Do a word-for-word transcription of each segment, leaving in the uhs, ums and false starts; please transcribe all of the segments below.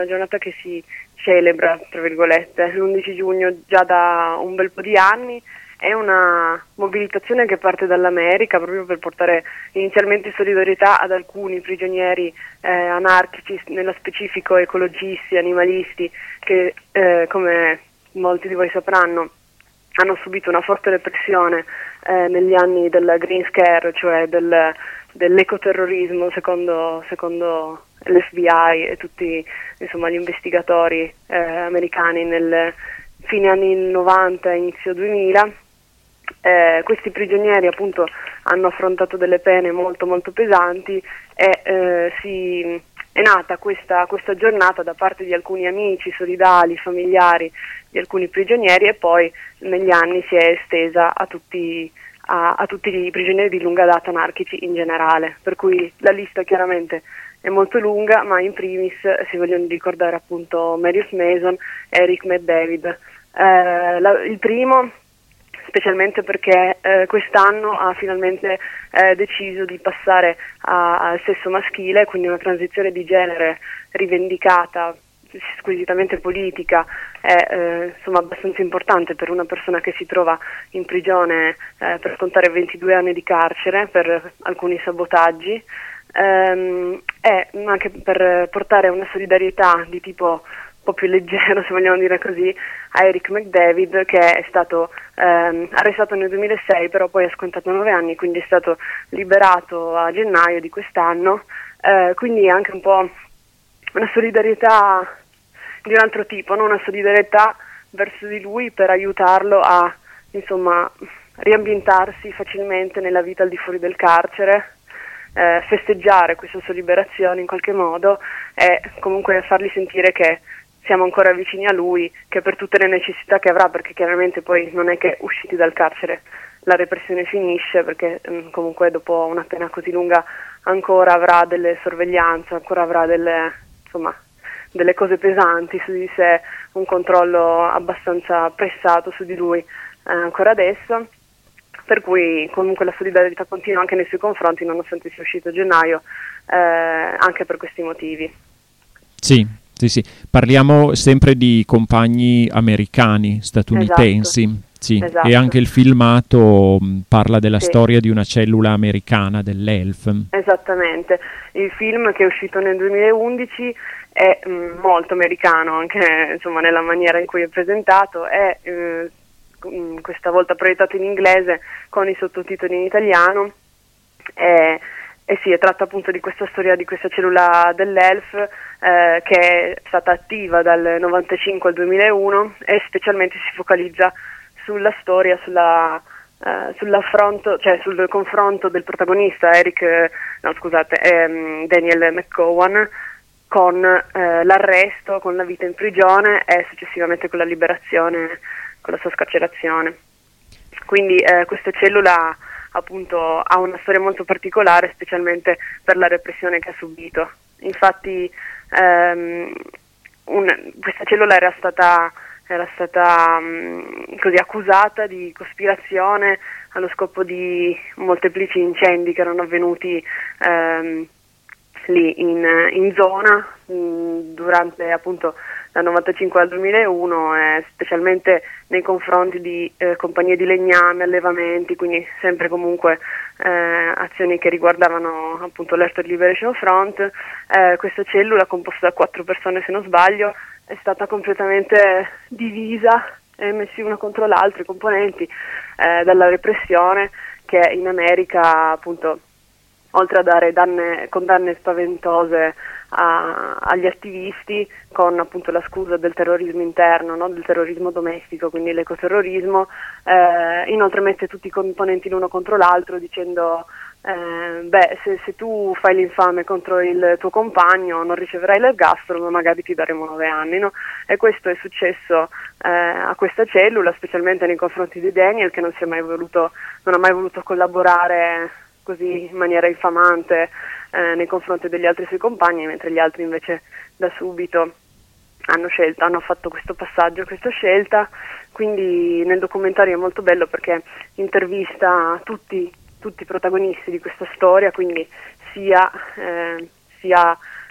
una giornata che si celebra, tra virgolette, l'undici giugno già da un bel po' di anni. È una mobilitazione che parte dall'America proprio per portare inizialmente solidarietà ad alcuni prigionieri eh, anarchici, nello specifico ecologisti, animalisti, che eh, come molti di voi sapranno hanno subito una forte repressione eh, negli anni del Green Scare, cioè del, dell'ecoterrorismo secondo, secondo l'F B I e tutti insomma, gli investigatori eh, americani nel fine anni novanta, inizio duemila. Eh, questi prigionieri appunto hanno affrontato delle pene molto molto pesanti e eh, si, è nata questa, questa giornata da parte di alcuni amici, solidali, familiari di alcuni prigionieri e poi negli anni si è estesa a tutti, a, a tutti i prigionieri di lunga data anarchici in generale, per cui la lista chiaramente è molto lunga, ma in primis si vogliono ricordare appunto Marius Mason e Eric McDavid. Eh, la, il primo specialmente perché eh, quest'anno ha finalmente eh, deciso di passare a, al sesso maschile, quindi una transizione di genere rivendicata, squisitamente politica, è eh, insomma abbastanza importante per una persona che si trova in prigione eh, per scontare ventidue anni di carcere per alcuni sabotaggi, ehm, e anche per portare una solidarietà di tipo un po' più leggero, se vogliamo dire così, a Eric McDavid, che è stato ehm, arrestato nel duemilasei, però poi ha scontato nove anni, quindi è stato liberato a gennaio di quest'anno, eh, quindi anche un po' una solidarietà di un altro tipo, no? Una solidarietà verso di lui per aiutarlo a insomma riambientarsi facilmente nella vita al di fuori del carcere, eh, festeggiare questa sua liberazione in qualche modo e comunque fargli sentire che siamo ancora vicini a lui, che per tutte le necessità che avrà, perché chiaramente poi non è che usciti dal carcere la repressione finisce, perché mh, comunque dopo una pena così lunga ancora avrà delle sorveglianze, ancora avrà delle, insomma, delle cose pesanti su di sé, un controllo abbastanza pressato su di lui eh, ancora adesso, per cui comunque la solidarietà continua anche nei suoi confronti nonostante sia uscito a gennaio, eh, anche per questi motivi. Sì. Sì, sì. Parliamo sempre di compagni americani, statunitensi, esatto. Sì. Esatto. E anche il filmato mh, parla della sì. storia di una cellula americana dell'E L F. Esattamente, il film che è uscito nel duemilaundici è mh, molto americano, anche insomma nella maniera in cui è presentato, è eh, questa volta proiettato in inglese con i sottotitoli in italiano. È, E sì, è tratta appunto di questa storia di questa cellula dell'E L F eh, che è stata attiva dal novantacinque al duemilauno e specialmente si focalizza sulla storia, sulla, eh, sull'affronto, cioè sul confronto del protagonista Eric, eh, no scusate, ehm, Daniel McCowan con eh, l'arresto, con la vita in prigione e successivamente con la liberazione, con la sua scarcerazione. Quindi eh, questa cellula appunto ha una storia molto particolare, specialmente per la repressione che ha subito. Infatti ehm, un, questa cellula era stata, era stata um, così accusata di cospirazione allo scopo di molteplici incendi che erano avvenuti ehm, lì in, in zona mh, durante appunto dal novantacinque al duemilauno, eh, specialmente nei confronti di eh, compagnie di legname, allevamenti, quindi sempre comunque eh, azioni che riguardavano appunto l'Earth Liberation Front. Eh, questa cellula, composta da quattro persone se non sbaglio, è stata completamente divisa e messi una contro l'altra i componenti eh, dalla repressione che in America appunto, oltre a dare danne, condanne spaventose a, agli attivisti con appunto la scusa del terrorismo interno, no? Del terrorismo domestico, quindi l'ecoterrorismo, eh, inoltre mette tutti i componenti l'uno contro l'altro dicendo eh, beh se, se tu fai l'infame contro il tuo compagno non riceverai l'ergastolo ma magari ti daremo nove anni, no? E questo è successo eh, a questa cellula, specialmente nei confronti di Daniel, che non si è mai voluto, non ha mai voluto collaborare così in maniera infamante eh, nei confronti degli altri suoi compagni, mentre gli altri invece da subito hanno scelto, hanno fatto questo passaggio, questa scelta. Quindi nel documentario è molto bello perché intervista tutti, tutti i protagonisti di questa storia, quindi sia, eh, sia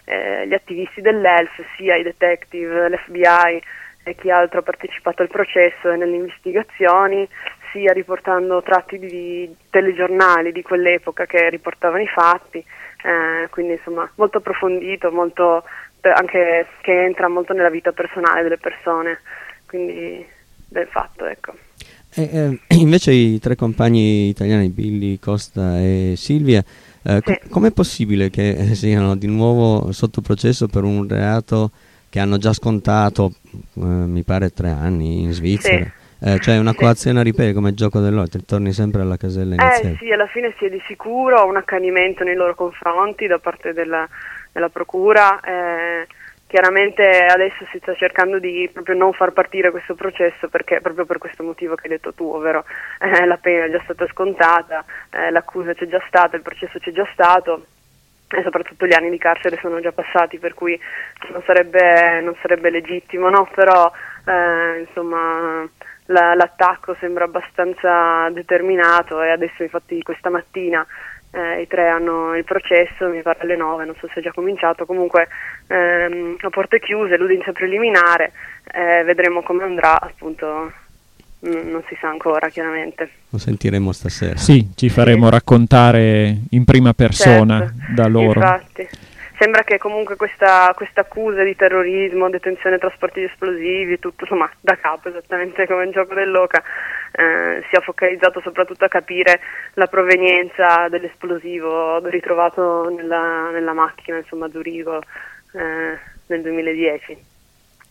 eh, gli attivisti dell'E L F, sia i detective, l'F B I e chi altro ha partecipato al processo e nelle investigazioni, sia riportando tratti di telegiornali di quell'epoca che riportavano i fatti, eh, quindi insomma molto approfondito, molto anche che entra molto nella vita personale delle persone, quindi del fatto, ecco. E, eh, invece i tre compagni italiani, Billy, Costa e Silvia, eh, sì. com- com'è possibile che siano di nuovo sotto processo per un reato che hanno già scontato, eh, mi pare, tre anni in Svizzera? Sì. Eh, cioè una coazione a ripete come il gioco dell'otto, torni sempre alla casella iniziale. Eh sì, alla fine si è di sicuro un accanimento nei loro confronti da parte della, della procura. Eh, chiaramente adesso si sta cercando di proprio non far partire questo processo, perché proprio per questo motivo che hai detto tu, ovvero eh, la pena è già stata scontata, eh, l'accusa c'è già stata, il processo c'è già stato e soprattutto gli anni di carcere sono già passati, per cui non sarebbe, non sarebbe legittimo, no? Però eh, insomma la, l'attacco sembra abbastanza determinato e adesso infatti questa mattina Eh, i tre hanno il processo, mi pare alle nove, non so se è già cominciato, comunque ehm, a porte chiuse, l'udienza preliminare, eh, vedremo come andrà, appunto n- non si sa ancora chiaramente. Lo sentiremo stasera. Sì, ci faremo sì. raccontare in prima persona certo, da loro. Infatti. Sembra che comunque questa questa accusa di terrorismo, detenzione e trasporti di esplosivi, tutto insomma da capo, esattamente come il gioco dell'oca, eh, sia focalizzato soprattutto a capire la provenienza dell'esplosivo ritrovato nella, nella macchina, insomma, a Zurigo eh, nel duemiladieci.